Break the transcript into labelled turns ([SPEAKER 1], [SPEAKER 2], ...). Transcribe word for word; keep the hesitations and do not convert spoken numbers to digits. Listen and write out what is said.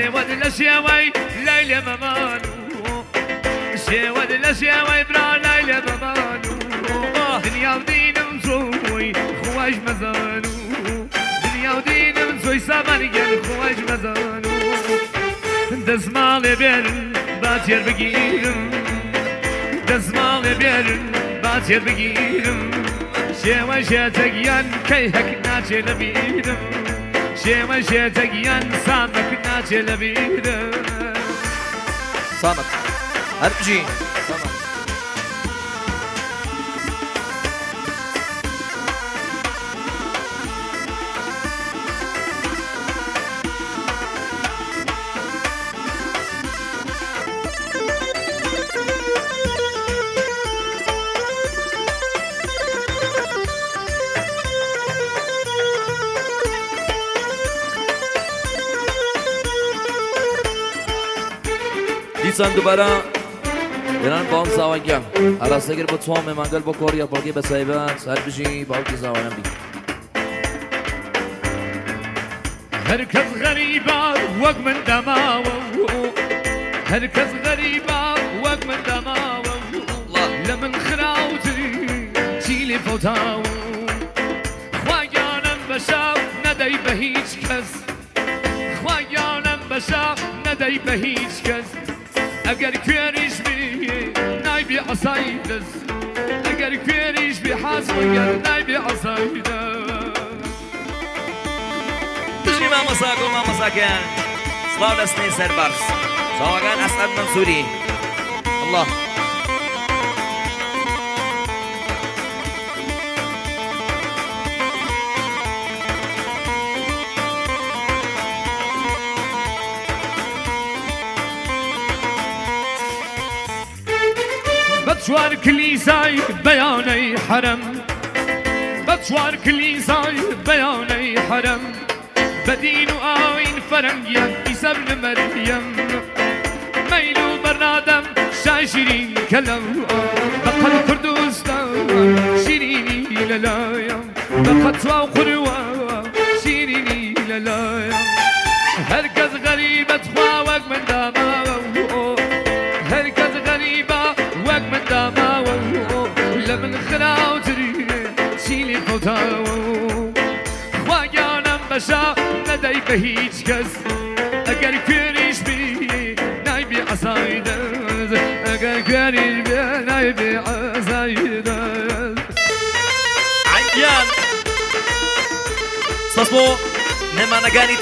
[SPEAKER 1] شێوەت لە شێوەی لای لێ مەمانو شێوەت لە شێوەی برا لای لێ مەمانو دنیا و دینم چۆی خۆش مەزانو دنیا و دینم چۆی سامانگەن خۆش مەزانو دەزماڵێ بێرن با تێر بگیرم دەزماڵێ بێرن با تێر بگیرم شێوە شێتەگیان کەی هەک ناچێ لە بیرم شێوە شێتەگیان سامەک ناچێ لە بیرم
[SPEAKER 2] سامەک هەر بژی سامەک دیسان دوباره بران با هم زاویان عرصه‌گر با توام منگل با کاریا باقی به سایبات هر بجی با کی زاویان بی
[SPEAKER 1] هر کس غریبه وق من دماو هر کس غریبه وق من دماو لمن خراوتي چیلی فوتاو خواگانم بشاو ندای به هیچ کس خواگانم بشاو ندای به هیچ کس اگر کوێریش بی نایبی عەسای دەست ئەگەر کوێریش بی حازمەگەر نایبی عەسای دەست
[SPEAKER 2] بژی مامەساک و مامەساکەیان سڵاو دەستنەی سەربەرز چاوەکان ئەسعەد مەنسووری الله
[SPEAKER 1] بچوار کلیسای بیانەی حرم بچوار کلیسای بیانەی حرم بدین و ئاین فەرەنگیان ئیسا بن مەریەم مەیل و بەرنادەم شای شیرین کەلەم بەقەد کوردستان شیرینی لەلایەم بەقەد سوا و قوروا شیرینی لەلایەم هەر کەس غەریبەت خوا وەک من داماوە هەر کەس غەریبە وەک من داماوە لە من خراوتری چیلی فەوتاوە خواگیانم بەشا نەدەی بە هیچ کەس ئەگەر کوێریش بی نایبی عەسای دەست ئەگەر کوێریش بی نایبی عەسای دەست
[SPEAKER 2] عەیان سەسبۆ نێمانەکانی